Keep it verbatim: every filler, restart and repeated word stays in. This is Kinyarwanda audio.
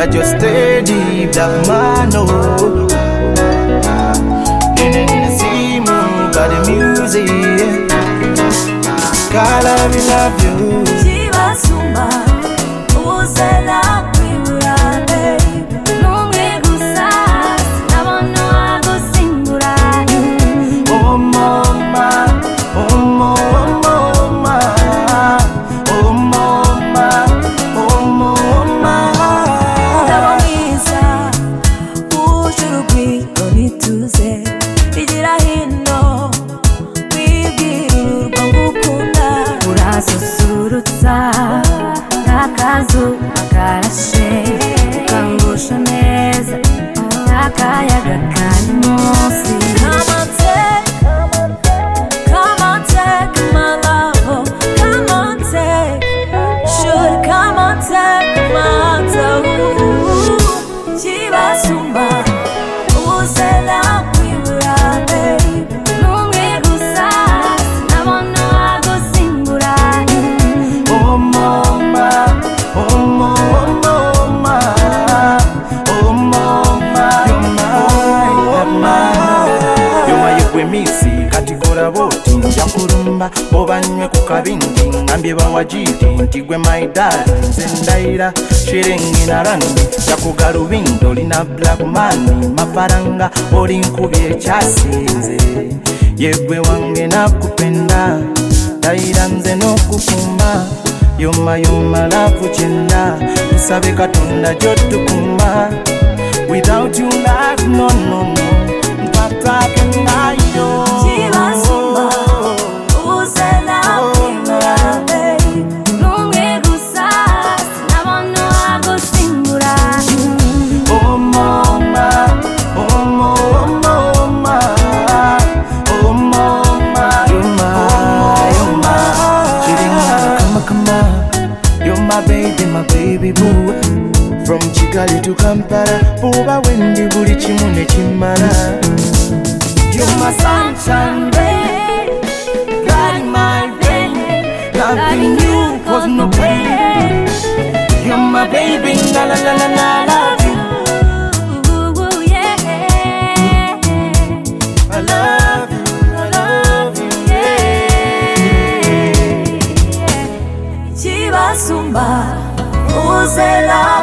got your steady black man, oh. Didn't see me by the music. God, I will love you. Chibasumba, uzela kwimurane. Nunge gusa, nabono agusingura. Oh mama, oh mama, oh mama, oh mama. Ndabonisa, ushurugwi nituze. Igira hino, wibwirwa ngukunda. Urasusurutsa, akazu akarashe. Ukangusha neza, akayaga kari munsi. Come on take, come on take my love. Come on take, should come on take my love. Chibasumba, uzela kwimurane. Nunge gusa, nabono agusingura. Oh mama, oh mama, oh mama, you're mine, you're my yekwemisi katikora boti njakurumba obanywe ku kabindi ngambye bawajidi nti gwe my dad zendaira shiringi na rangi yakugarubindo lina black man mafaranga oli nkubye ekyasinze yegwe wange nakupenda daira nze n'okukuma yoma yoma lavu kyenda tusabe katonda gy'otukuma without you life no no no mpatakenayo Chibasumba, uzela kwimurane. Nunge gusa, nabono agusingura. oh mama, oh mama, oh mama, you're my, you're my Chiringa, come come you're my baby, my baby boo. From Kigali to Kampala, Buba Wendy buli kimu ne kimala. You're my sunshine, babe, lighting my rain. Loving you cause no pain. You're my baby, la la la la la, love you. Ooh, yeah. I love you, I love you, yeah. Chibasumba, uzela